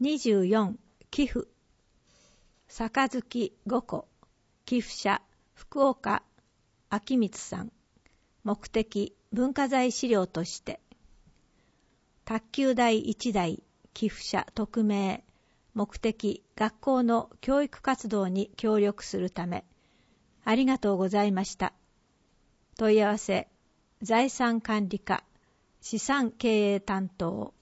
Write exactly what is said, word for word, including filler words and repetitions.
にじゅうよん寄付杯ごこ寄付者福岡明光さん。目的文化財資料として。卓球台いちだい寄付者匿名。目的学校の教育活動に協力するため。ありがとうございました。問い合わせ財産管理課資産経営担当